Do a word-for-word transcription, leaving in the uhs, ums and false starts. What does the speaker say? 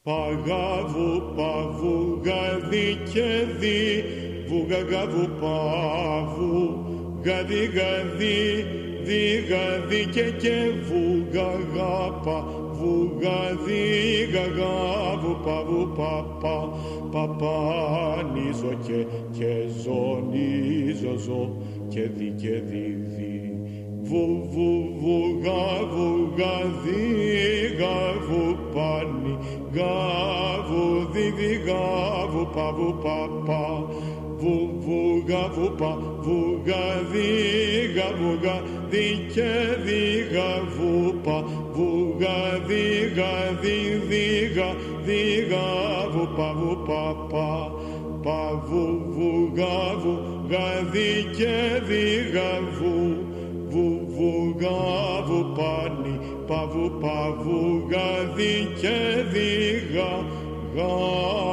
Παγάβου παβού γαδί και δι, βουγαγαβού παβού γαδί γαδί, δι γαδί και και βουγαγάπα, βουγαδί γαγάβου παβού παπα, παπανίζω και και ζωνίζω ζω και δι και δι δι. Βου βου βουγα βουγα δι γαβου πανι γαβου δι δι γαβου παβου παπα, βου βουγα βου πα βουγα δι γαβου γα δι και δι γαβου πα, βουγα δι γα δι δι γα δι γαβου παβου παπα, παβου βουγα βουγα δι και δι γαβου, βου βουγα βου πάνι, παβου παβου γαδί και δι γα γα.